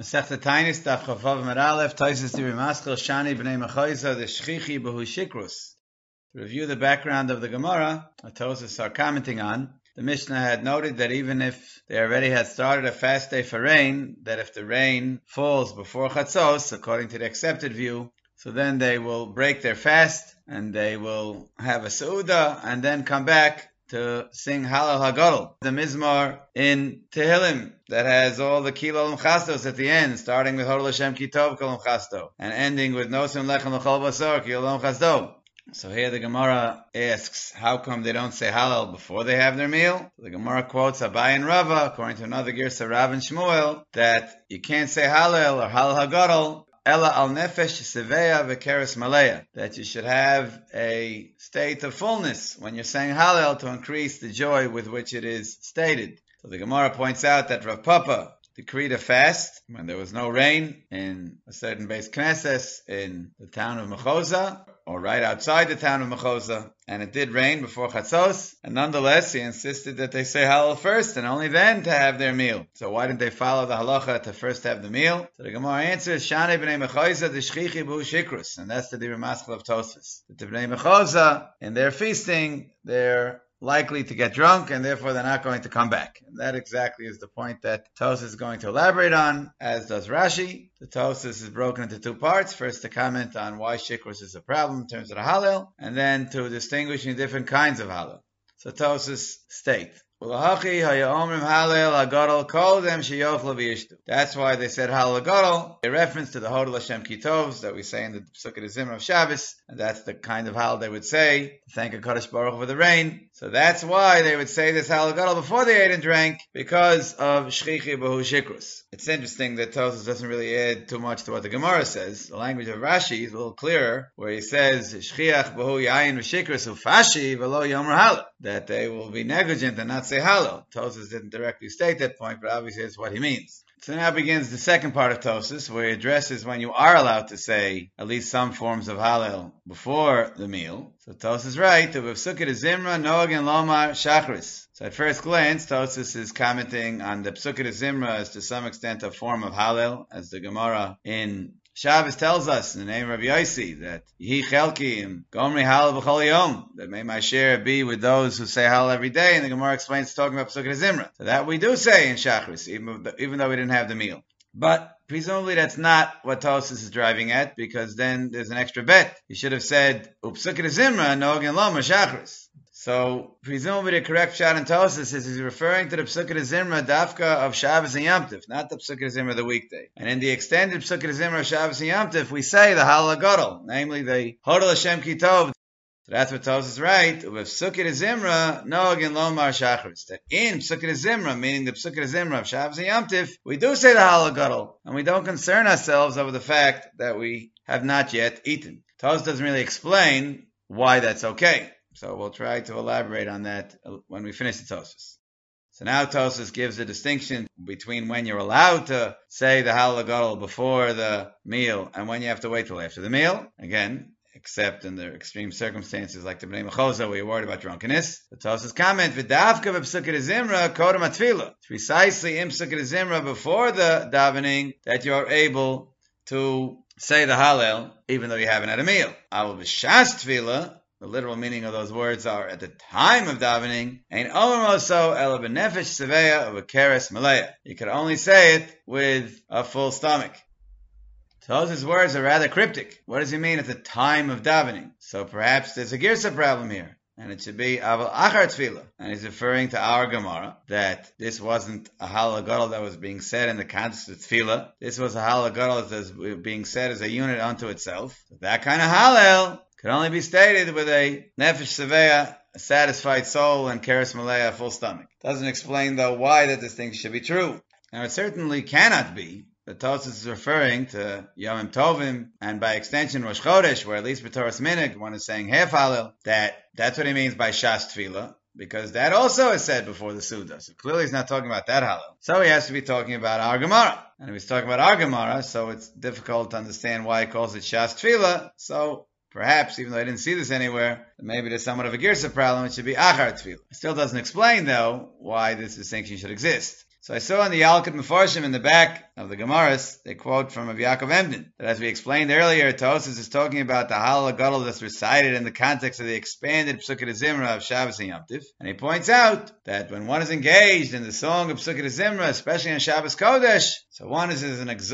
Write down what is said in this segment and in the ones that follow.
Masechta Tainis, Daf Chavav Amud Aleph, Taisus Dibur Maskil, Shani B'nei Mechoisa, the Shchichi B'hu Shikrus. To review the background of the Gemara, Tosfos are commenting on, the Mishnah had noted that even if they already had started a fast day for rain, that if the rain falls before Chatzos, according to the accepted view, so then they will break their fast, and they will have a Seudah, and then come back to sing Halal HaGadol, the Mizmor in Tehillim that has all the Kilol Chastos at the end, starting with Hodol Hashem Ki Tov Kol Chasto, and ending with Nosim Lechem L'chol Basar Kilol Chasdo. So here the Gemara asks, how come they don't say Halal before they have their meal? The Gemara quotes Abai and Rava, according to another Girsa Rav and Shmuel, that you can't say Halal or Halal HaGadol Ella al nefesh seveya v'keres maleya, that you should have a state of fullness when you're saying Hallel to increase the joy with which it is stated. So the Gemara points out that Rav Papa decreed a fast when there was no rain in a certain Beis Knesses in the town of Mechoza, or right outside the town of Mechoza, and it did rain before Chatzos, and nonetheless he insisted that they say Hallel first and only then to have their meal. So why didn't they follow the halacha to first have the meal? So the Gemara answers, Shani b'nei Mechoza the Shchichi b'hu Shikrus, and that's the Dibur Maskil of Tosfos. The b'nei Mechoza, in their feasting, they're likely to get drunk, and therefore they're not going to come back. And that exactly is the point that Tosfos is going to elaborate on, as does Rashi. The Tosfos is broken into two parts. First, to comment on why Shikrus is a problem in terms of the Hallel, and then to distinguishing different kinds of Hallel. So Tosfos state, that's why they said Halal HaGadol, a reference to the Hodol Hashem Ki Tovs that we say in the Pesukei Zimra of Shabbos, and that's the kind of Halal they would say to thank HaKadosh Baruch Hu for the rain. So that's why they would say this Halal HaGadol before they ate and drank, because of Shchichi B'hu Shikrus. It's interesting that Tosfos doesn't really add too much to what the Gemara says. The language of Rashi is a little clearer, where he says Shchiach B'hu Yayin V'Shikrus Ufashi V'lo Yomer Halal, that they will be negligent and not say Halal. Tosfos didn't directly state that point, but obviously that's what he means. So now begins the second part of Tosfos, where he addresses when you are allowed to say at least some forms of Hallel before the meal. So Tosfos is right, to Pesukei Zimra Noag and Lomar Shachris. So at first glance, Tosfos is commenting on the Pesukei Zimra as to some extent a form of Hallel, as the Gemara in Shabbos tells us in the name of Rabbi Yossi that Yehi Chelki and Gomri Halal B'chol Yom, that may my share be with those who say Halal every day, and the Gemara explains it's talking about Pesukei Zimra. So that we do say in Shachris, even though we didn't have the meal. But presumably that's not what Tosfos is driving at, because then there's an extra bet. He should have said Pesukei Zimra Nogen Loma Shachris. So presumably the correct shot in Tosfos is he's referring to the Pesukei Zimra Dafka of Shabbos and Yom Tov, not the Pesukei Zimra of the weekday. And in the extended Pesukei Zimra of Shabbos and Yom Tov, we say the Halal HaGadol, namely the Hodol Hashem Ki Tov. So that's what Tosfos is right. With Pesukei Zimra Noag and Lomar Shachris, that in Pesukei Zimra, meaning the Pesukei Zimra of Shabbos and Yom Tov, we do say the Halal HaGadol, and we don't concern ourselves over the fact that we have not yet eaten. Tosfos doesn't really explain why that's okay. So we'll try to elaborate on that when we finish the Tosfos. So now Tosfos gives a distinction between when you're allowed to say the Halal HaGadol before the meal and when you have to wait till after the meal. Again, except in the extreme circumstances like the Bnei Mechoza where you're worried about drunkenness. The Tosfos comment, V'davka v'Pesukei Zimra kodem atfila. It's precisely in Pesukei Zimra before the davening that you're able to say the Hallel even though you haven't had a meal. Avol b'shas tefila, the literal meaning of those words are at the time of davening, ein omer moso ela b'nefesh seveya of a keres maleya. You can only say it with a full stomach. Tosfos' words are rather cryptic. What does he mean at the time of davening? So perhaps there's a girsa problem here, and it should be aval achar tefillah. And he's referring to our Gemara that this wasn't a Halal HaGadol that was being said in the context of tefillah. This was a Halal HaGadol that was being said as a unit unto itself. That kind of Hallel could only be stated with a nefesh seveya, a satisfied soul, and keres maleya, a full stomach. Doesn't explain, though, why that distinction should be true. Now, it certainly cannot be. The Tosfos is referring to Yom Tovim, and by extension Rosh Chodesh, where at least B'Toras Minig, one is saying half Hallel, that's what he means by Shas Tefillah, because that also is said before the Suda. So clearly he's not talking about that Hallel. So he has to be talking about our Gemara. And if he's talking about our Gemara, so it's difficult to understand why he calls it Shas Tefillah. So perhaps, even though I didn't see this anywhere, maybe there's somewhat of a girsa problem, it should be achar tefillah. It still doesn't explain, though, why this distinction should exist. So I saw in the Yalkut Mefarshim in the back of the Gemaras, they quote from Rav Yaakov Emden, that as we explained earlier, Tosfos is talking about the Halal Gadol that's recited in the context of the expanded Pesukei Zimra of Shabbos and Yom Tov. And he points out that when one is engaged in the song of Pesukei Zimra, especially on Shabbos Kodesh, so one is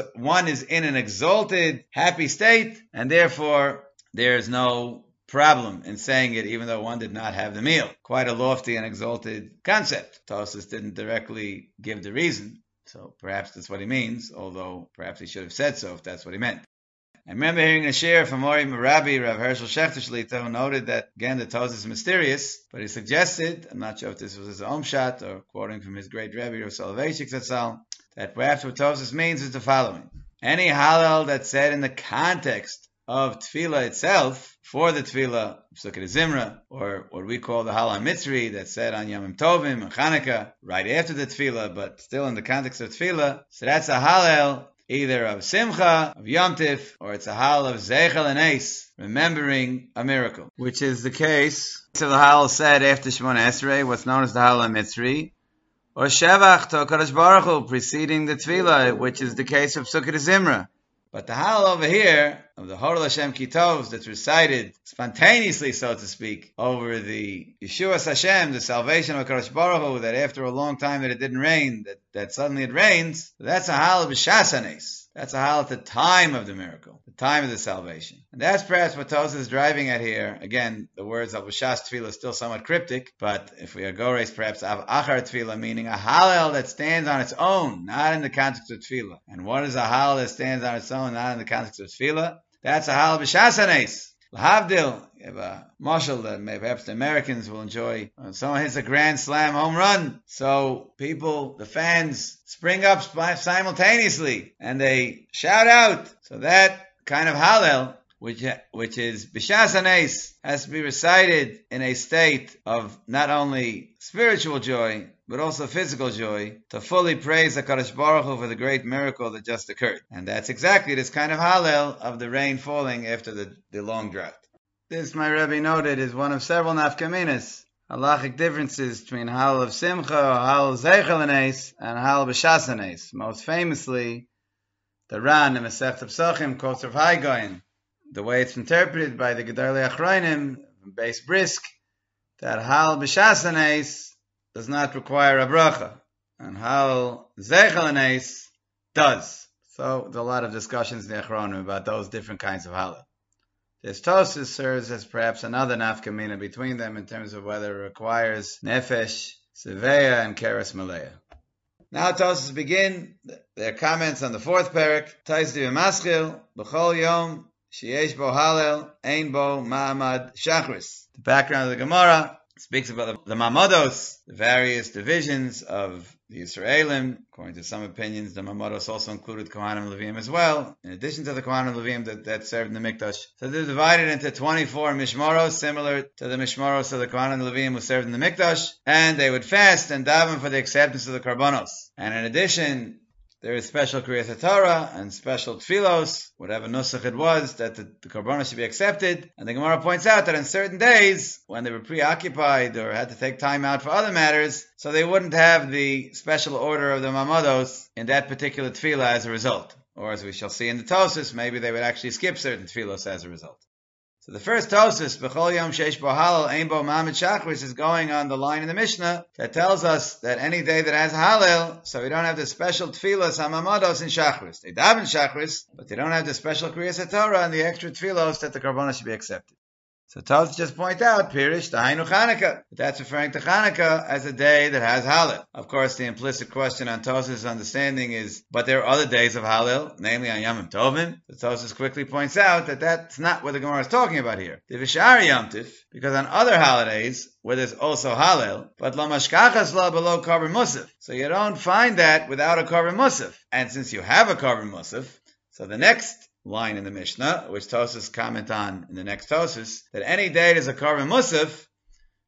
in an exalted, happy state, and therefore there is no problem in saying it even though one did not have the meal. Quite a lofty and exalted concept. Tosfos didn't directly give the reason, so perhaps that's what he means, although perhaps he should have said so if that's what he meant. I remember hearing a share from Mori Marabi, Rav Hershel Shechter Shlita, who noted that, again, the Tosfos is mysterious, but he suggested, I'm not sure if this was his own shot or quoting from his great Rebbe, Rav Soloveitchik Zatzal, that perhaps what Tosfos means is the following. Any halal that's said in the context of tefillah itself, for the tefillah, Pesukei Zimra, or what we call the Halal Mitzri, that's said on Yom Tovim and Chanukah, right after the tefillah, but still in the context of tefillah, so that's a halal either of Simcha, of Yom Tif, or it's a halal of Zeichel and Eis, remembering a miracle, which is the case of the halal said after Shemona Esrei, what's known as the Halal Mitzri, or Shevach to HaKadosh Baruch Hu, preceding the tefillah, which is the case of Pesukei Zimra. But the halal over here, of the Hodel Hashem Kitovs, that's recited spontaneously, so to speak, over the Yeshua Hashem, the salvation of HaKadosh Baruch Hu, that after a long time that it didn't rain, that suddenly it rains, that's a halal b'shas hanes. That's a halal at the time of the miracle, the time of the salvation. And that's perhaps what Tosfos is driving at here. Again, the words of b'shas tefillah is still somewhat cryptic, but if we are gores, perhaps av achar tefillah, meaning a halal that stands on its own, not in the context of tefillah. And what is a halal that stands on its own, not in the context of tefillah? That's a halal b'shas hanes. L'havdil, you have a mashal that maybe perhaps the Americans will enjoy. When someone hits a grand slam home run, so people, the fans, spring up simultaneously and they shout out. So that kind of halal, which is b'shas hanes, has to be recited in a state of not only spiritual joy, but also physical joy, to fully praise HaKadosh Baruch Hu for the great miracle that just occurred. And that's exactly this kind of halal of the rain falling after the long drought. This, my Rebbe noted, is one of several nafkaminas, halachic differences between halal of simcha, or halal zeichel and eis, and halal b'shas hanes. Most famously, the Ran in Masechet Pesachim quotes Rav Hai Gaon, the way it's interpreted by the Gedolei Achronim, Beis Brisk, that halal b'shas hanes does not require a bracha, and halal zeichel and eis does. So there's a lot of discussions in the Achronim about those different kinds of halal. This Tosfos serves as perhaps another nafkamina between them in terms of whether it requires nefesh, seveya, and keres maleya. Now Tosfos begin their comments on the fourth parak. Tais di v'maschil b'chol yom sheyesh bo halel ein bo ma'amad shachris. The background of the Gemara speaks about the Mamados, the various divisions of the Yisraelim. According to some opinions, the Mamados also included Kohanim Levim as well, in addition to the Kohanim Levim that served in the Mikdash. So they're divided into 24 Mishmaros, similar to the Mishmaros of the Kohanim Levim who served in the Mikdash, and they would fast and daven for the acceptance of the Karbanos. And in addition, there is special Kriyas Torah and special Tfilos, whatever nusach it was, that the Karbanos should be accepted. And the Gemara points out that on certain days, when they were preoccupied or had to take time out for other matters, so they wouldn't have the special order of the Mamados in that particular Tfilah as a result. Or as we shall see in the Tosfos, maybe they would actually skip certain Tfilos as a result. So the first Tosfos, B'chol Yom Sheish Bo Halal Ein Bo Ma'amad Shachris, is going on the line in the Mishnah that tells us that any day that has Halal, so we don't have the special Tfilos Hamamados in Shachris. They daven Shachris, but they don't have the special Kriyas Torah and the extra Tfilos that the Karbanos should be accepted. So Tosfos just point out, Pirish, Dahainu Chanukah. That's referring to Chanukah as a day that has Halal. Of course, the implicit question on Tosfos' understanding is, but there are other days of Halal, namely on Yom Tovim. So Tosfos quickly points out that that's not what the Gemara is talking about here. The Vishari Yom Tif, because on other holidays, where there's also Halal, but Lo Mashkachas La below Korban Musaf. So you don't find that without a Korban Musaf. And since you have a Korban Musaf, so the next line in the Mishnah, which Tosfos comment on in the next Tosfos, that any day there's a Korban Musaf,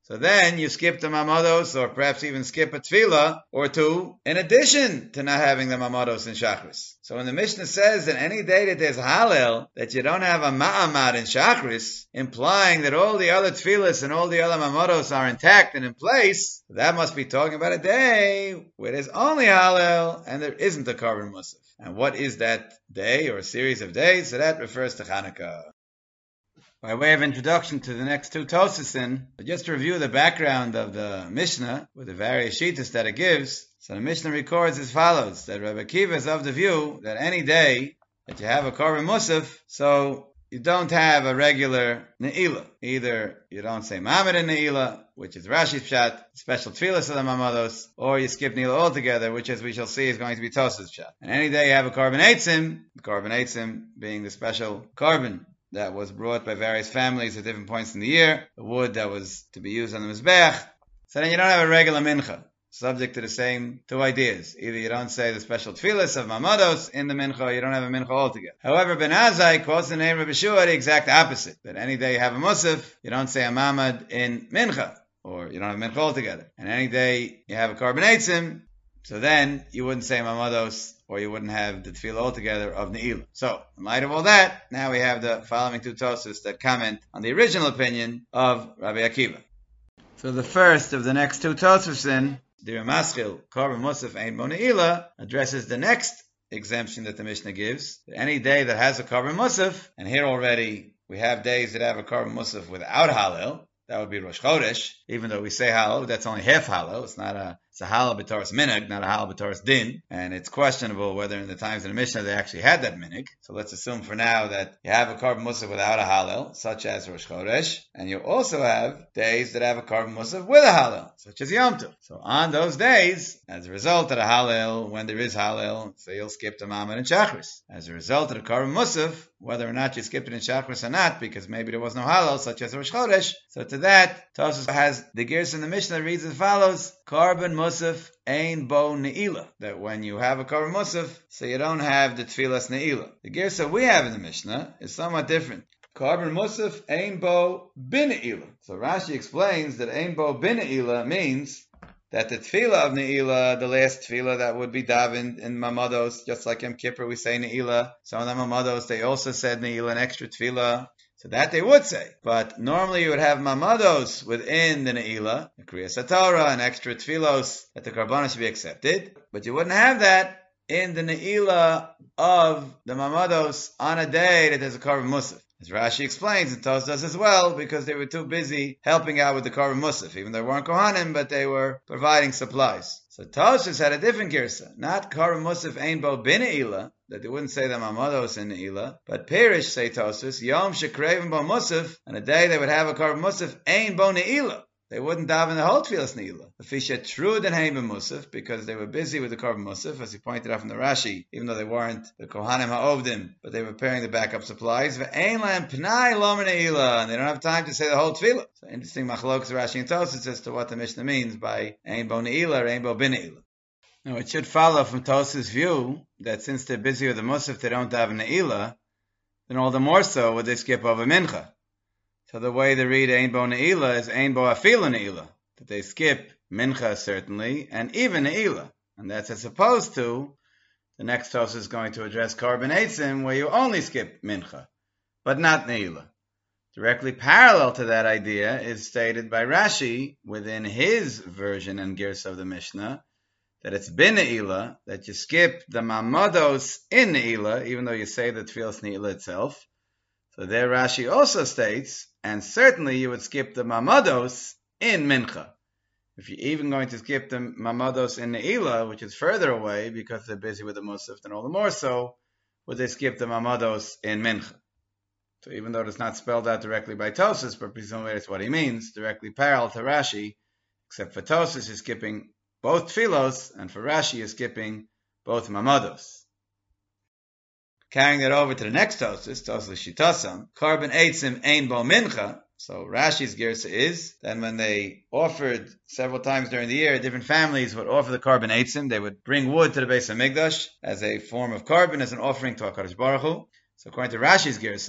So then you skip the mamados, or perhaps even skip a tefillah or two, in addition to not having the mamados in Shachris. So when the Mishnah says that any day that there's Hallel, that you don't have a ma'amad in Shachris, implying that all the other tefillahs and all the other mamados are intact and in place, that must be talking about a day where there's only Hallel and there isn't a Korban Musaf. And what is that day or series of days? So that refers to Hanukkah. By way of introduction to the next two Tosasin, just to review the background of the Mishnah with the various shittas that it gives. So the Mishnah records as follows, that Rabbi Akiva is of the view that any day that you have a Korban Musaf, so you don't have a regular Ne'ilah. Either you don't say Mamad in Ne'ilah, which is Rashi's Pshat, special Tfilas of the Mamados, or you skip Ne'ilah altogether, which as we shall see is going to be Tosas Pshat. And any day you have a Korban Eitzim, the Korban Eitzim being the special Korban that was brought by various families at different points in the year, the wood that was to be used on the Mizbech. So then you don't have a regular Mincha, subject to the same two ideas. Either you don't say the special tefillas of Mamados in the Mincha, or you don't have a Mincha altogether. However, Ben Azai quotes the name of Yeshua the exact opposite, that any day you have a Musaf, you don't say a Mamad in Mincha, or you don't have a Mincha altogether. And any day you have a Korban Eitzim, so then you wouldn't say Mamados, or you wouldn't have the tefillah altogether of Ne'ilah. So, in light of all that, now we have the following two Tosas that comment on the original opinion of Rabbi Akiva. So the first of the next two Tosasin, the Ramaschil, Korban Musaf Ein Bo Ne'ilah, addresses the next exemption that the Mishnah gives. That any day that has a Korban Musaf, and here already we have days that have a Korban Musaf without Hallel, that would be Rosh Chodesh, even though we say Hallel, that's only half Hallel. It's a Hallel b'Toras Minhag, not a Hallel b'Toras Din. And it's questionable whether in the times of the Mishnah they actually had that Minhag. So let's assume for now that you have a Korban Musaf without a Hallel, such as Rosh Chodesh, and you also have days that have a Korban Musaf with a Hallel, such as Yom Tov. So on those days, as a result of the Hallel, when there is Hallel, so you'll skip the Mamad and Shachris. As a result of the Korban Musaf, whether or not you skipped it in Shachris or not, because maybe there was no Hallel, such as Rosh Chodesh, so to that, Tosfos has the Gersa in the Mishnah reads as follows: Korban Musaf Ein Bo Ne'ilah. That when you have a Korban Musaf, so you don't have the Tfilas Ne'ilah. The Gersa we have in the Mishnah is somewhat different. Korban Musaf Ein Bo Bin Ne'ilah. So Rashi explains that Ein Bo Bin Ne'ilah means that the tefillah of Ne'ilah, the last tefillah that would be davened in Mamados, just like Yom Kippur we say Ne'ilah. Some of the Mamados, they also said Ne'ilah, an extra tefillah. So that they would say. But normally you would have Mamados within the Ne'ilah, the Kriyas HaTorah, and extra tefillos that the Karbanos should be accepted. But you wouldn't have that in the Ne'ilah of the Mamados on a day that there's a Korban Musaf. As Rashi explains, and Tos does as well, because they were too busy helping out with the Korban Musaf, even though they weren't Kohanim, but they were providing supplies. So Tos had a different girsa, not Korban Musaf Ein Bo Bin Ne'ilah, that they wouldn't say the Mamados in Ne'ilah, but Perish say Tos, Yom Shekreven Bo Musaf, on a day they would have a Korban Musaf Ein Bo Ne'ilah. They wouldn't daven the whole Tfilas Ne'ilah. The Fisha true than Hein Musaf, because they were busy with the Korban Musaf, as he pointed out from the Rashi, even though they weren't the Kohanim Ha'ovdim, but they were preparing the backup supplies. Ve'ein Lam Pnai Lomer Ne'ilah, and they don't have time to say the whole Tfilah. So interesting machlokas Rashi and Tosfos as to what the Mishnah means by Ein Bo Ne'ilah or Ein Bo Bin Ne'ilah. Now it should follow from Tosfos' view that since they're busy with the Musaf, they don't daven Ne'ilah, then all the more so would they skip over Mincha. So the way they read Ein Bo Ne'ilah is Ein Bo Afilu Ne'ilah, that they skip Mincha certainly, and even Ne'ilah. And that's as opposed to, the next Tosfos is going to address Korban Eitzim, where you only skip Mincha, but not Ne'ilah. Directly parallel to that idea is stated by Rashi within his version and Gersa of the Mishnah, that it's bin Ne'ilah, that you skip the Mamados in Ne'ilah, even though you say the Tfilas Ne'ilah itself. So there Rashi also states, and certainly you would skip the Mamados in Mincha. If you're even going to skip the Mamados in Ne'ilah, which is further away because they're busy with the Musaf, then all the more so would they skip the Mamados in Mincha. So even though it's not spelled out directly by Tosfos, but presumably that's what he means, directly parallel to Rashi, except for Tosfos you're skipping both Tfilos, and for Rashi you're skipping both Mamados. Carrying that over to the next Tosfos, Tosfos Shitasam, Korban Eitzim Ein Bo Mincha. So Rashi's Gersa is that when they offered several times during the year, different families would offer the Korban Eitzim. They would bring wood to the Beis HaMikdash as a form of korban, as an offering to HaKadosh Baruch Hu. So according to Rashi's Gersa,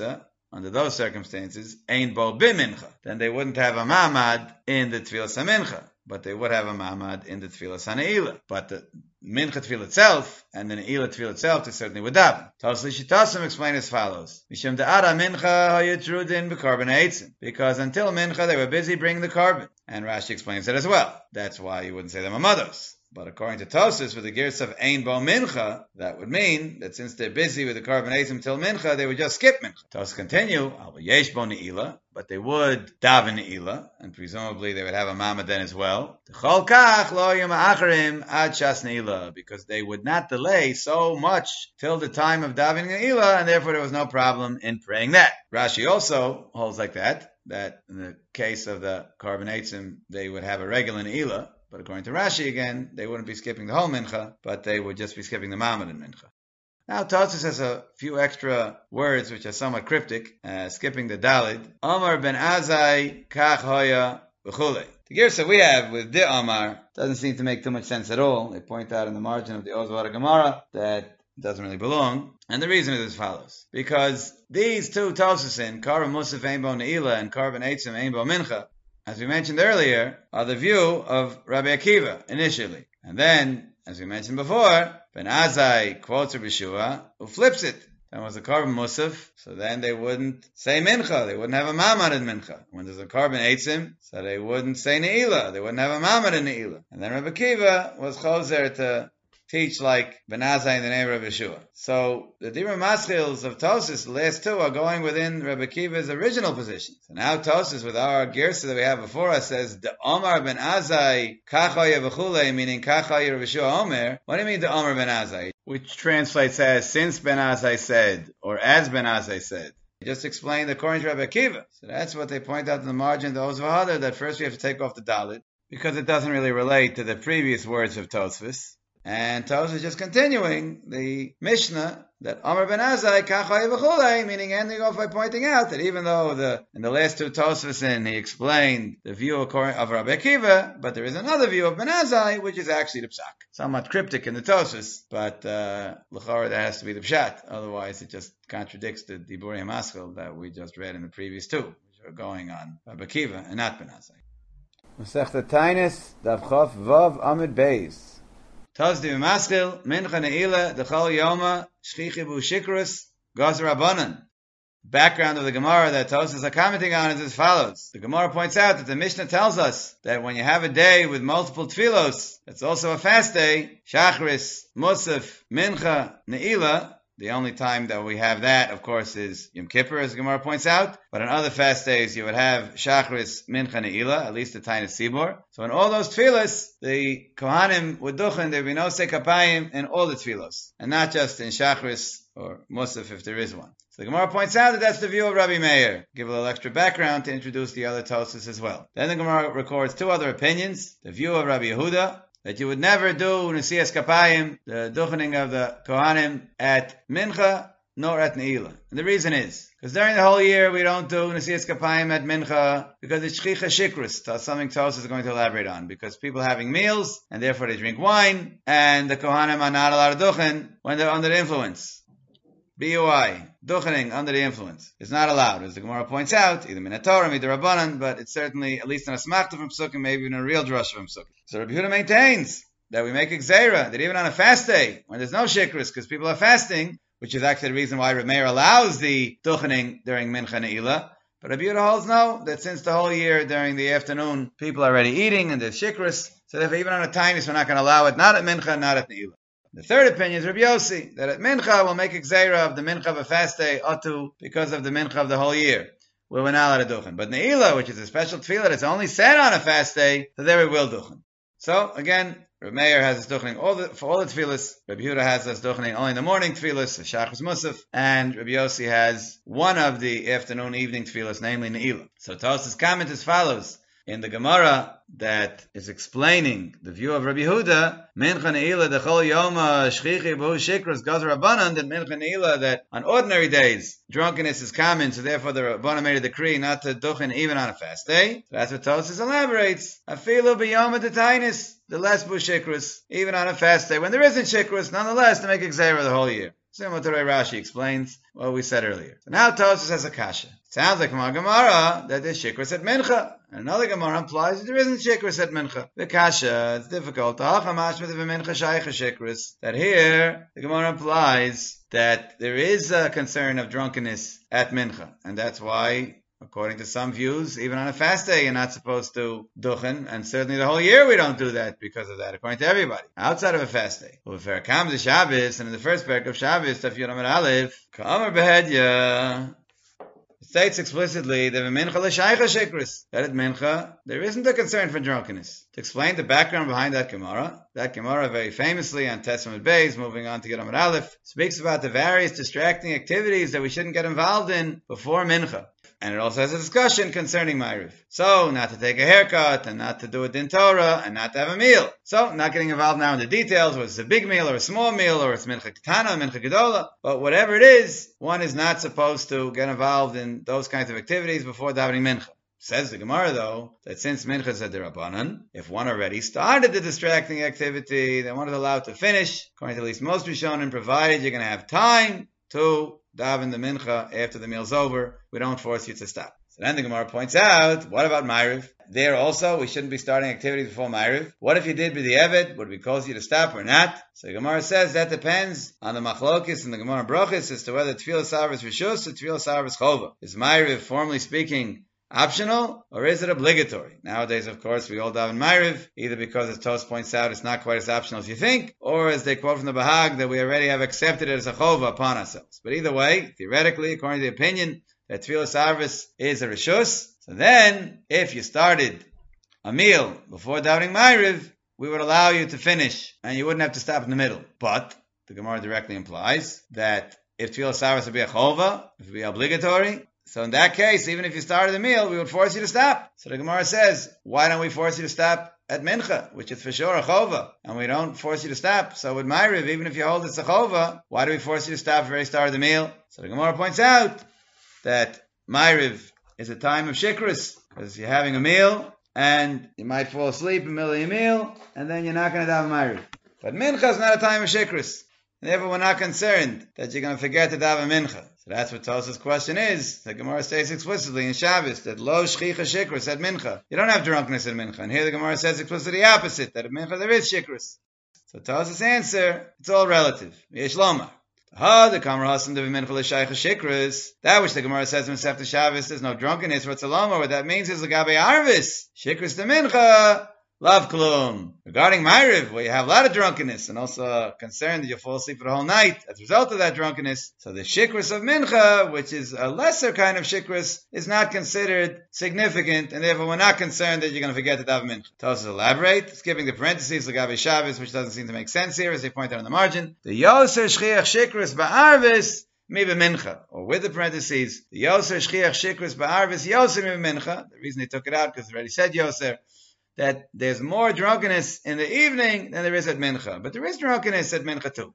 under those circumstances, ein bo b'mincha. Then they wouldn't have a ma'amad in the tfilas hamincha, but they would have a ma'amad in the tfilas haneila. But the mincha tefillah itself and the neila tefillah itself is certainly with daven. Tosli Shitasim explain as follows: Mishum da'ara mincha hayitrudin b'karban ha'etzim. Because until mincha they were busy bringing the carbon, and Rashi explains it as well. That's why you wouldn't say them amados. But according to Tosfos, with the gears of Ein Bo Mincha, that would mean that since they're busy with the carbon asim till Mincha, they would just skip Mincha. Tosfos continue, Al Yesh Bo Ne'ilah, but they would daven Ne'ilah, and presumably they would have a mamad then as well. T'chol kach lo yom acharim ad shas Ne'ilah, because they would not delay so much till the time of davening Ne'ilah, and therefore there was no problem in praying that. Rashi also holds like that in the case of the carbon asim, they would have a regular Ne'ilah. But according to Rashi again, they wouldn't be skipping the whole mincha, but they would just be skipping the mamad in mincha. Now Tosfos has a few extra words which are somewhat cryptic, skipping the dalid. Omar ben Azai kach hoya v'chulei. The girsa we have with de Omar doesn't seem to make too much sense at all. They point out in the margin of the Ozvar Gemara that it doesn't really belong. And the reason is as follows. Because these two Tosfosin, Karban Musaf Ein Bo Ne'ilah and Karban Eitzim Ein Bo Mincha, as we mentioned earlier, are the view of Rabbi Akiva initially. And then, as we mentioned before, Ben Azai quotes Rabbi Shua, who flips it. That was a carbon musaf, so then they wouldn't say mincha, they wouldn't have a mamad in mincha. When there's a carbon eitzim, so they wouldn't say ne'ilah, they wouldn't have a mamad in ne'ilah. And then Rabbi Akiva was choser to teach like Ben Azai in the name of Rabbi Shua. So the Dibur Maschils of Tosfos, the last two, are going within Rabbi Akiva's original position. So now Tosfos, with our girsa that we have before us, says the Omar ben Azai kachaya v'chulei, meaning kachaya Rabbi Shua Omer. What do you mean the Omar ben Azai? Which translates as since Ben Azai said, or as Ben Azai said. Just explained according to Rabbi Akiva. So that's what they point out in the margin of the Oz V'Hadar, that first we have to take off the Dalit, because it doesn't really relate to the previous words of Tosfos. And Tosfos is just continuing the Mishnah that Amar ben Azai kachai v'chulei, meaning ending off by pointing out that even though in the last two Tosfos he explained the view of Rabbi Akiva, but there is another view of Ben Azai, which is actually the psak. Somewhat cryptic in the Tosfos, but l'chora that has to be the pshat. Otherwise, it just contradicts the Diburei Maschil that we just read in the previous two, which are going on Rabbi Akiva and not Ben Azai. Masechta Tainis Daf Chof Vav Amud Beis. Taz Divrei Maschil, Mincha Ne'ilah, Dechol Yoma, Shchichi Bu Shikrus, Gazer Rabbanan. Background of the Gemara that Tosfos are commenting on is as follows. The Gemara points out that the Mishnah tells us that when you have a day with multiple tfilos, that's also a fast day, Shachris, Musaf, Mincha, Ne'ilah. The only time that we have that, of course, is Yom Kippur, as the Gemara points out. But on other fast days, you would have Shachris, Mincha, Ne'ilah, at least the Tainus Sibor. So in all those tefillas, the Kohanim would duchen, there would be no sekapayim in all the tefillos, and not just in Shachris or Musaf if there is one. So the Gemara points out that that's the view of Rabbi Meir. Give a little extra background to introduce the other Tosfos as well. Then the Gemara records two other opinions. The view of Rabbi Yehuda, that you would never do Nesiyas Kapayim, the duchening of the Kohanim, at Mincha, nor at Ne'ilah. And the reason is, because during the whole year we don't do Nesiyas Kapayim at Mincha, because it's Shchicha Shikrus. That's something Tosfos is going to elaborate on, because people are having meals, and therefore they drink wine, and the Kohanim are not allowed to duchen when they're under the influence. BUI, duchening under the influence, is not allowed, as the Gemara points out, either Minatorah, either Rabbanan, but it's certainly, at least in a smachta from Psukim, maybe in a real drush from Psukim. So Rabbi Yehuda maintains that we make a gzeira, that even on a fast day, when there's no shikras, because people are fasting, which is actually the reason why Rabbi Meir allows the duchening during Mincha Ne'ilah, but Rabbi Yehuda holds no, that since the whole year, during the afternoon, people are already eating, and there's shikras, so therefore even on a tiniest, we're not going to allow it, not at Mincha, not at Ne'ilah. The third opinion is Rabbi Yossi, that at Mincha we'll make a gzeira of the Mincha of a fast day, otu, because of the Mincha of the whole year. We will not let a duchen. But Ne'ilah, which is a special tefillah that's only said on a fast day, so there we will duchen. So, again, Rabbi Meir has his duchening for all the tefillahs. Rabbi Yehuda has his duchening only in the morning tefillahs, the Shachris Musaf, and Rabbi Yossi has one of the afternoon, evening tefillahs, namely Ne'ilah. So Tosfos' comment as follows. In the Gemara that is explaining the view of Rabbi Yehuda, Mincha Ne'ilah dechol yoma shchichi b'hu shikros gazer Rabbanan, that Mincha Ne'ilah, that on ordinary days drunkenness is common, so therefore the Rabbanan made a decree not to duchen even on a fast day. So that's what Tosfos elaborates. Afilu b'yoma detainis, the less b'hu shikros, even on a fast day when there isn't shikros, nonetheless to make a gzeira the whole year. Similar to the way Rashi explains what we said earlier. So now Tosfos has a kasha. It sounds like from our Gemara that there's shikras at mincha. And another Gemara implies that there isn't shikras at mincha. The kasha, it's difficult. That here, the Gemara implies that there is a concern of drunkenness at mincha. And that's why, according to some views, even on a fast day, you're not supposed to duchen, and certainly the whole year we don't do that because of that, according to everybody, outside of a fast day. Well, if it comes to Shabbos, and in the first parak of Shabbos, Taf Yud Amud Aleph, Ka'amar Behedya, it states explicitly that at mincha, there isn't a concern for drunkenness. To explain the background behind that Gemara very famously on Testimony Beis, moving on to Yud Amud Aleph, speaks about the various distracting activities that we shouldn't get involved in before mincha. And it also has a discussion concerning Ma'ariv. So, not to take a haircut, and not to do a din Torah, and not to have a meal. So, not getting involved now in the details, whether it's a big meal, or a small meal, or it's mincha ketana, mincha gedola. But whatever it is, one is not supposed to get involved in those kinds of activities before davening mincha. Says the Gemara, though, that since mincha is a derabanan, if one already started the distracting activity, then one is allowed to finish, according to at least most Rishonim, provided you're going to have time to daven the mincha after the meal's over. We don't force you to stop. So then the Gemara points out, what about Ma'ariv? There also, we shouldn't be starting activities before Ma'ariv. What if you did b'di'evet? Would we cause you to stop or not? So the Gemara says that depends on the machlokis and the Gemara brachis as to whether tefillah sarv is rishus or tefillah sarv is chova. Is Ma'ariv, formally speaking, optional, or is it obligatory? Nowadays, of course, we all daven Ma'ariv, either because, as Tos points out, it's not quite as optional as you think, or as they quote from the Bahag, that we already have accepted it as a chova upon ourselves. But either way, theoretically, according to the opinion that tefillah sarvis is a rishus, so then, if you started a meal before davening Ma'ariv, we would allow you to finish, and you wouldn't have to stop in the middle. But the Gemara directly implies that if tefillah sarvis would be a chova, it would be obligatory, so in that case, even if you started the meal, we would force you to stop. So the Gemara says, why don't we force you to stop at mincha, which is for sure a chova, and we don't force you to stop? So with Ma'ariv, even if you hold it's a chova, why do we force you to stop at the very start of the meal? So the Gemara points out that Ma'ariv is a time of shikras, because you're having a meal, and you might fall asleep in the middle of your meal, and then you're not going to daven Ma'ariv. But mincha is not a time of shikras. And therefore, we're not concerned that you're going to forget to daven mincha. So that's what Tosfos' question is. The Gemara states explicitly in Shabbos that lo shchicha shikras at mincha. You don't have drunkenness at mincha. And here the Gemara says explicitly the opposite, that at mincha there is shikras. So Tosfos' answer, it's all relative. Yesh lomar. The Kamar Hasan de mincha l'shaycha shikras. That which the Gemara says in Masechta Shabbos, there's no drunkenness. What's a lomar? What that means is l'gabe arvis. Shikras to mincha. Lav klum. Regarding Ma'ariv, where you have a lot of drunkenness and also concerned that you'll fall asleep for the whole night as a result of that drunkenness. So the shikras of mincha, which is a lesser kind of shikras, is not considered significant, and therefore we're not concerned that you're going to forget to daven mincha. Tosfos elaborate, skipping the parentheses, l'gabe Shabbos, which doesn't seem to make sense here, as they point out on the margin. The yoser shchiach shikras ba'arvis, mibe mincha, or with the parentheses, the yoser shchiach shikras ba'arvis, yoser mibe mincha. The reason they took it out, because they already said yoser, that there's more drunkenness in the evening than there is at mincha. But there is drunkenness at mincha too.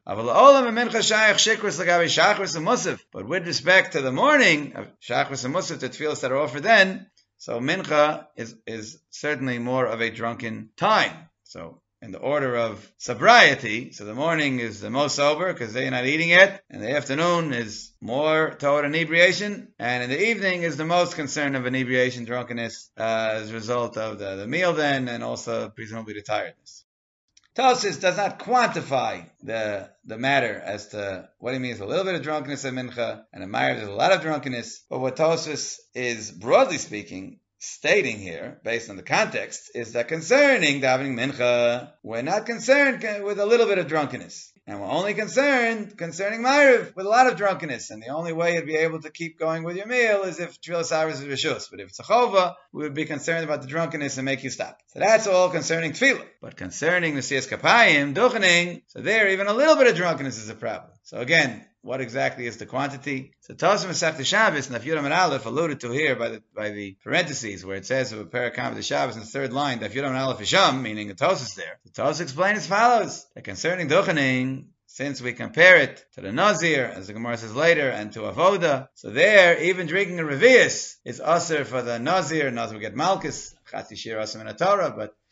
But with respect to the morning, of shachris and musaf, the tefillas that are offered then, so mincha is certainly more of a drunken time. So in the order of sobriety, so the morning is the most sober because they're not eating yet, and the afternoon is more toward inebriation, and in the evening is the most concern of inebriation, drunkenness, as a result of the meal then, and also presumably the tiredness. Tosfos does not quantify the matter as to what he means a little bit of drunkenness at mincha, and in Ma'ariv there's a lot of drunkenness, but what Tosfos is, broadly speaking, stating here, based on the context, is that concerning davening mincha, we're not concerned with a little bit of drunkenness. And we're only concerned concerning Ma'ariv with a lot of drunkenness. And the only way you'd be able to keep going with your meal is if tefillah sarvis is rishus. But if it's a chova, we would be concerned about the drunkenness and make you stop. So that's all concerning tefillah. But concerning the siyas kapayim, duchening, so there even a little bit of drunkenness is a problem. So again, what exactly is the quantity? So Tosfos Masechta Shabbos, Daf Yud Amud Aleph, alluded to here by the parentheses, where it says of a parakam of the Shabbos in the third line, Daf Yud Amud Aleph Hisham, meaning the Tosfos there. The Tosfos explains as follows, that concerning duchening, since we compare it to the Nazir, as the Gemara says later, and to Avoda, so there, even drinking a Revius is usher for the Nazir. Nazir will get Malchus, Chatzi Shir Asam in a Torah, but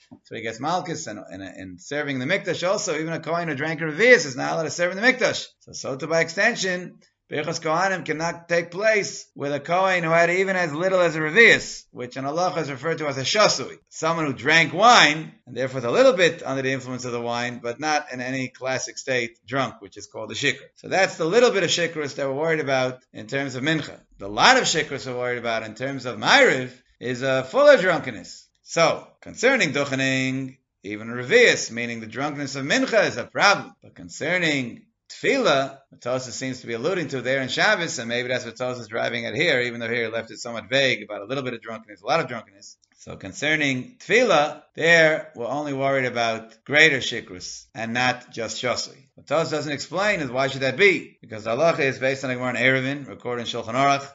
So he gets malchus, and in serving the mikdash also, even a kohen who drank a revius is not allowed to serve in the mikdash. So to by extension, Birchas Kohanim cannot take place with a kohen who had even as little as a revius, which in halacha is referred to as a shasui, someone who drank wine and therefore is a little bit under the influence of the wine, but not in any classic state drunk, which is called a shikr. So that's the little bit of shikrus that we're worried about in terms of mincha. The lot of shikrus we're worried about in terms of ma'ariv is a fuller drunkenness. So concerning duchening, even a revius, meaning the drunkenness of mincha, is a problem. But concerning tefillah, what Tosfos seems to be alluding to there in Shabbos, and maybe that's what Tosfos is driving at here, even though here he left it somewhat vague about a little bit of drunkenness, a lot of drunkenness. So concerning tefillah, there we're only worried about greater shikrus and not just shasui. What Tosfos doesn't explain is why should that be? Because the halacha is based on the Gemara in Eruvin, recorded in Shulchan Aruch,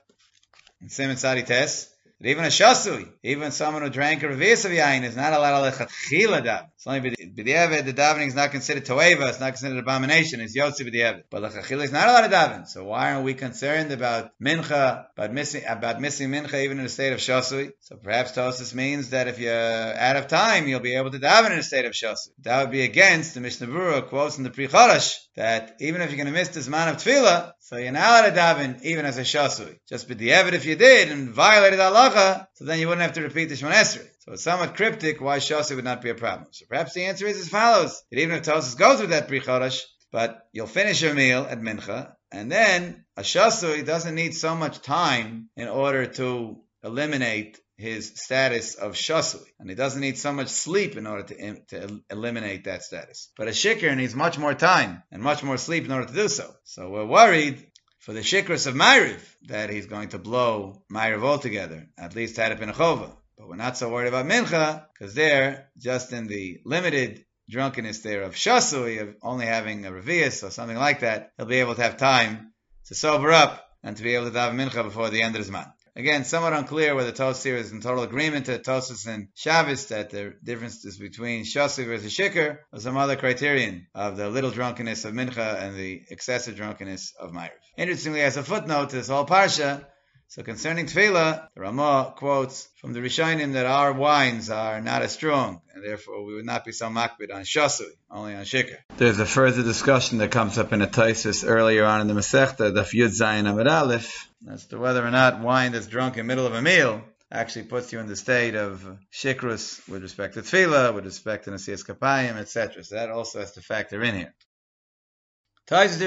in Siman Tzadi Tes, that even a shasui, even someone who drank a revius of yain, is not allowed to lechatchila daven. It's only b'diavad, the davening is not considered toeva, it's not considered abomination, it's yotzi b'diavad. But lechatchila is not allowed to daven. So why aren't we concerned about mincha, about missing mincha even in a state of shasui? So perhaps Tosfos means that if you're out of time, you'll be able to daven in a state of shasui. That would be against the Mishnah Berurah quotes in the Pri Chodesh, that even if you're going to miss this man of tefillah, so you're not allowed to daven even as a shasui. Just b'diavad if you did and violated Allah, so then you wouldn't have to repeat the Shemon Esrei. So it's somewhat cryptic why shasui would not be a problem. So perhaps the answer is as follows: that even if Tosfos goes with that Pri Chodesh, but you'll finish your meal at mincha, and then a shasui doesn't need so much time in order to eliminate his status of shasui, and he doesn't need so much sleep in order to eliminate that status. But a shikr needs much more time and much more sleep in order to do so. So we're worried for the shikrus of ma'ariv that he's going to blow ma'ariv altogether, at least hadip in a chova. But we're not so worried about mincha, because there, just in the limited drunkenness there of shasui, of only having a revius or something like that, he'll be able to have time to sober up and to be able to daven mincha before the end of his man. Again, somewhat unclear whether Tosfos here is in total agreement to Tosfos and Shabbos that the difference is between shasui versus shikr, or some other criterion of the little drunkenness of mincha and the excessive drunkenness of ma'ariv. Interestingly, as a footnote to this whole parsha, so concerning tefillah, the Ramah quotes from the Rishonim that our wines are not as strong, and therefore we would not be so makbid on shasui, only on shikr. There's a further discussion that comes up in a Tosfos earlier on in the Masechta, Daf Yud Zayin Amud Aleph, as to whether or not wine that's drunk in the middle of a meal actually puts you in the state of shikrus with respect to tefillah, with respect to Nesiyas Kapayim, etc. So that also has to factor in here. We mentioned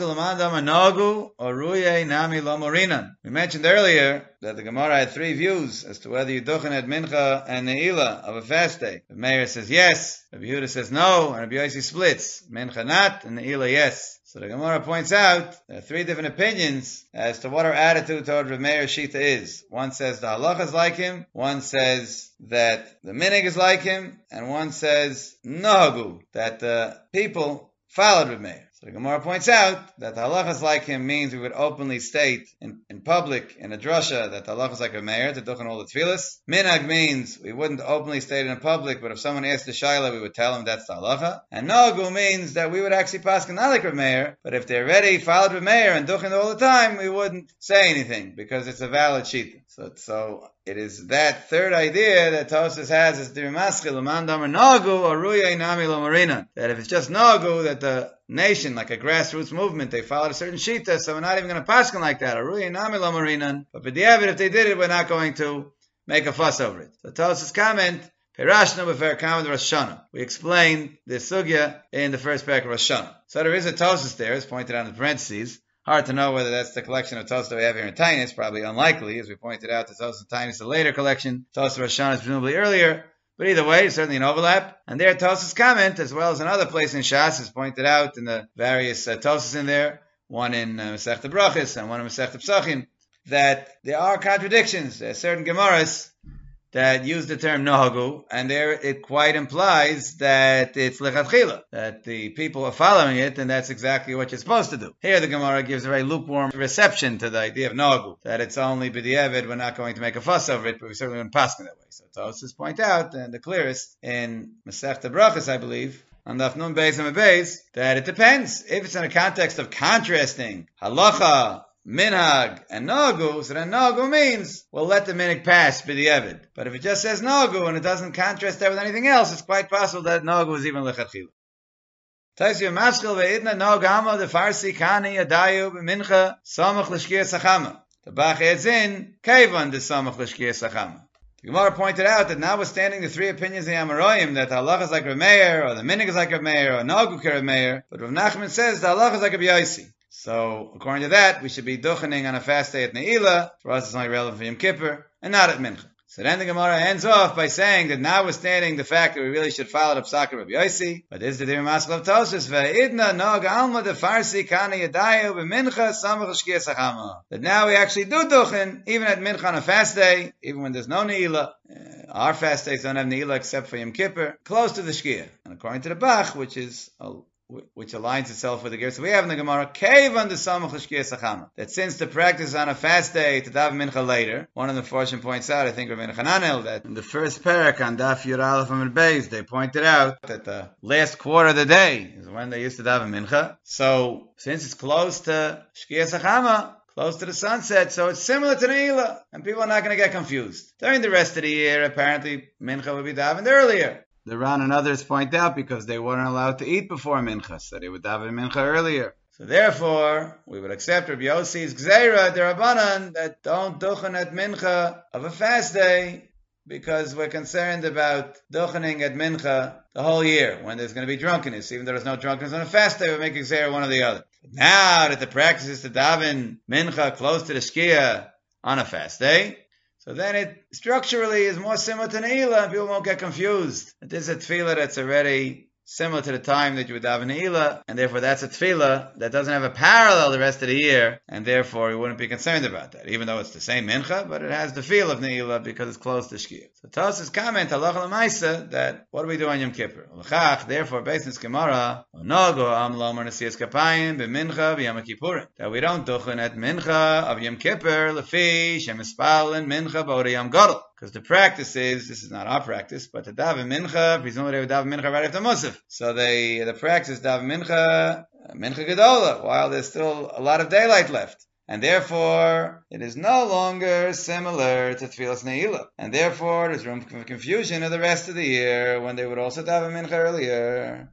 earlier that the Gemara had three views as to whether you duchen at mincha and ne'ilah of a fast day. The Meir says yes, Rabbi Yehuda says no, and Rabbi Yossi splits. Mincha not, and ne'ilah yes. So the Gemara points out there are three different opinions as to what our attitude toward Rabbi Meir Shita is. One says the halacha is like him, one says that the minig is like him, and one says nohagu, that the people followed Rabbi Meir. So the Gemara points out that the halachas like him means we would openly state in public, in a drasha, that the halachas like a mayor, to duchen all the tefillas. Minhag means we wouldn't openly state it in public, but if someone asked the shaila, we would tell him that's the halacha. And nagu means that we would actually paskin not like Rav Meir, but if they're ready, followed Rav Meir, and duchen all the time, we wouldn't say anything, because it's a valid shita. So it is that third idea that Tosfos has as Dirimaschil, Lamandam or Nagu, or Ruya Nami Lomarina. That if it's just Nagu, that the nation, like a grassroots movement, they followed a certain shita, so we're not even going to paskin like that. Or Ruya Nami Lomarina. But b'diavad, if they did it, we're not going to make a fuss over it. So Tosfos comment, Perashna b'fer comment Rosh Hashanah. We explained the sugya in the first parak of Rosh Hashanah. So there is a Tosfos there, it's pointed out in the parentheses. Hard to know whether that's the collection of Tosfos that we have here in Tainis. Probably unlikely, as we pointed out. The Tosfos in Tainis is a later collection. Tosfos Rosh Hashanah is presumably earlier. But either way, it's certainly an overlap. And there, Tosfos comment, as well as another place in Shas, is pointed out in the various Tosfos in there. One in Masechta Brachos and one in Masechta Psachim. That there are contradictions. There are certain Gemaras that use the term nohagu, and there it quite implies that it's lechatchila, that the people are following it, and that's exactly what you're supposed to do. Here the Gemara gives a very lukewarm reception to the idea of nohagu, that it's only b'diavad, we're not going to make a fuss over it, but we certainly wouldn't pass it that way. So Tosfos point out, and the clearest, in Masechta Brachos, I believe, on Daf Nun Beis and Beis, that it depends. If it's in a context of contrasting halacha minhag and nagu, so then nagu means we'll let the minhag pass b'di'evid. But if it just says nagu and it doesn't contrast that with anything else, it's quite possible that nagu is even lechatchila. Taisyu maskil ve'idna nog hama the farsi kani adayu b'mincha samach l'shkia sachama. The Bach adds in kayvan the samach l'shkia sachama. The Gemara pointed out that notwithstanding the three opinions in Amoraim, that the halacha is like Rav Meir, or the minhag is like Rav Meir, or nagu ke Rav Meir, but Rav Nachman says the halacha is like Rav Yosi. So, according to that, we should be duchening on a fast day at Ne'ilah. For us, it's only relevant for Yom Kippur, and not at Mincha. So then the Gemara ends off by saying that notwithstanding the fact that we really should follow the Psak of Rabbi Yosi, but this is the Dir Maskal of Tosfos, ve'idna nog alma de farsi kani yadayu b'mincha samach l'shkia sachama. That now we actually do duchen, even at Mincha on a fast day, even when there's no Ne'ilah. Our fast days don't have Ne'ilah except for Yom Kippur, close to the Shkia. And according to the Bach, which aligns itself with the Gersa we have in the Gemara, Kevan the Samach L'Shkia Sachama. That since the practice on a fast day to daven mincha later, one of the Forshim points out, I think Rabbeinu Hananel, that in the first parak on Daf Yud Aleph Amud Beis, they pointed out that the last quarter of the day is when they used to daven mincha. So since it's close to Shkia Sachama, close to the sunset, so it's similar to Ne'ilah, and people are not going to get confused. During the rest of the year, apparently mincha would be davened earlier. The Ran and others point out because they weren't allowed to eat before mincha, so they would daven mincha earlier. So therefore, we would accept Rabbi Yossi's Gzeira Derabanan that don't duchen at mincha of a fast day, because we're concerned about duchening at mincha the whole year when there's going to be drunkenness. Even though there's no drunkenness on a fast day, we make Gzeira one or the other. But now that the practice is to daven mincha close to the Shkia on a fast day, so then it structurally is more similar to Ne'ilah, and people won't get confused. This is a tefillah that's already similar to the time that you would daven Ne'ilah, and therefore that's a tefillah that doesn't have a parallel the rest of the year, and therefore we wouldn't be concerned about that, even though it's the same mincha, but it has the feel of Ne'ilah because it's close to Shkia. So Tosfos comment, halacha l'maisa, that what do we do on Yom Kippur? L'chach, therefore, based on Gemara, onogo am lomer nesiyas kapayim b'mincha b'yom kippurim, that we don't duchen at mincha of Yom Kippur lefi shemispal and mincha b'orei Yom Gadol. Because the practice is, this is not our practice, but to daven mincha, presumably they would daven mincha right after Musaf. So the practice daven mincha gedola, while there's still a lot of daylight left. And therefore, it is no longer similar to Tfilas Ne'ilah. And therefore, there's room for confusion of the rest of the year, when they would also daven mincha earlier.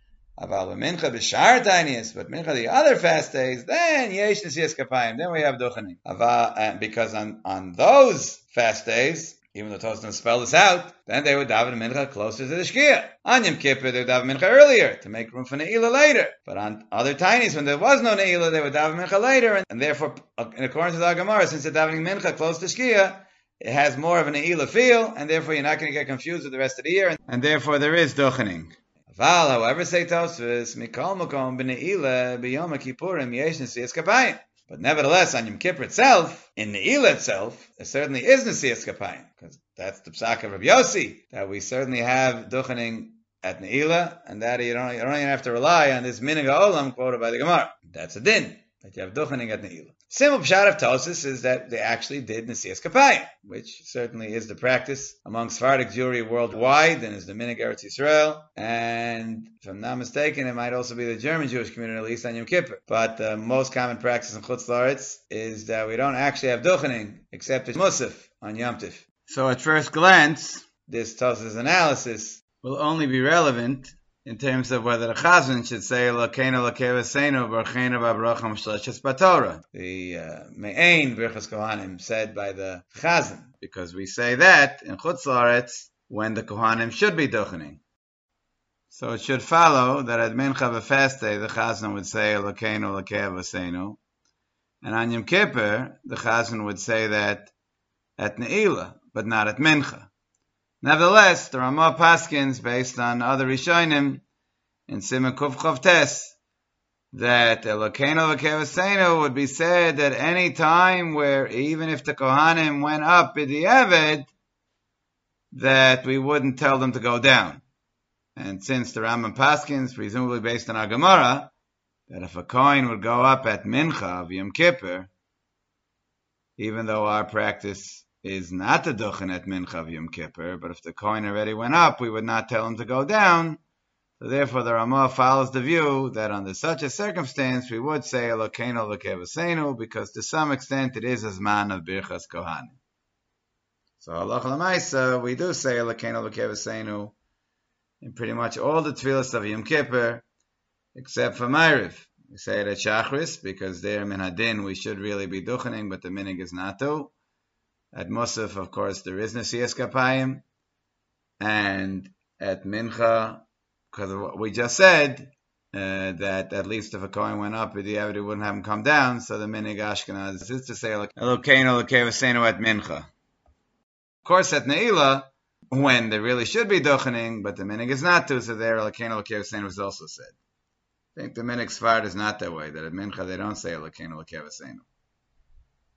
Aval mincha b'shar tinius, but mincha the other fast days, then yesh nesiyas kapayim, then we have duchening. Because on those fast days, even though Tosfos spell this out, then they would daven mincha closer to the Shkia. On Yom Kippur, they would daven mincha earlier to make room for Ne'ilah later. But on other tinies, when there was no Ne'ilah, they would daven mincha later, and therefore, in accordance with our Gemara, since they're davening mincha close to Shkia, it has more of an Ne'ilah feel, and therefore you're not going to get confused with the rest of the year, and therefore there is duchening. Aval, however, say Tosfos, mikol makom b'Ne'ilah b'yom kippurim yesh nesiyas kapayim. But nevertheless, on Yom Kippur itself, in Ne'ilah itself, there certainly is nesiyas kapayim, because that's the psak of Rabbi Yossi, that we certainly have duchening at Ne'ilah, and that you don't even have to rely on this minhag ha'olam quoted by the Gemara. That's a din, that you have duchening at Ne'ilah. Simple pshat of Tosfos is that they actually did nesiyas kapayim, which certainly is the practice among Sephardic Jewry worldwide, and is the minhag Eretz Yisrael, and if I'm not mistaken, it might also be the German Jewish community, at least on Yom Kippur. But the most common practice in Chutz La'aretz is that we don't actually have duchening, except at Musaf on Yom Tiv. So at first glance, this Tosfos analysis will only be relevant in terms of whether the Chazan should say Elokeinu Elokeinu Barucheinu B'Baracham Shloshes B'Torah. The Me'ain Birchas Kohanim said by the Chazan, because we say that in Chutz La'aretz when the Kohanim should be duchening. So it should follow that at Mincha b'fast day the Chazan would say Elokeinu Elokeinu, and on Yom Kippur the Chazan would say that at Ne'ilah, but not at Mincha. Nevertheless, the Ramah paskins, based on other Rishonim, in Siman Kuf Chav Tes, that Elokeinu Elokeinu would be said at any time where, even if the Kohanim went up b'di'evid, that we wouldn't tell them to go down. And since the Rambam paskins, presumably based on our Gemara, that if a Kohen would go up at Mincha of Yom Kippur, even though our practice is not to duchen at Mincha of Yom Kippur, but if the Kohen already went up, we would not tell him to go down. So therefore, the Ramah follows the view that under such a circumstance, we would say Elokeinu L'Kevaseinu, because to some extent it is a zman of Birchas Kohanim. So halacha l'maisa, we do say Elokeinu L'Kevaseinu in pretty much all the tefillas of Yom Kippur, except for Ma'ariv. We say it at Shachris, because there min hadin we should really be duchening, but the minig is not to. At Musaf, of course, there is Nesiyas Kapayim. And at Mincha, because of what we just said, that at least if a coin went up, he wouldn't have him come down, so the minig Ashkenaz is to say Elokeinu L'Kevaseinu at Mincha. Of course, at Ne'ilah, when they really should be duchening, but the minig is not to, so there Elokeinu L'Kevaseinu is also said. I think the minig Sfard is not that way, that at Mincha they don't say Elokeinu L'Kevaseinu.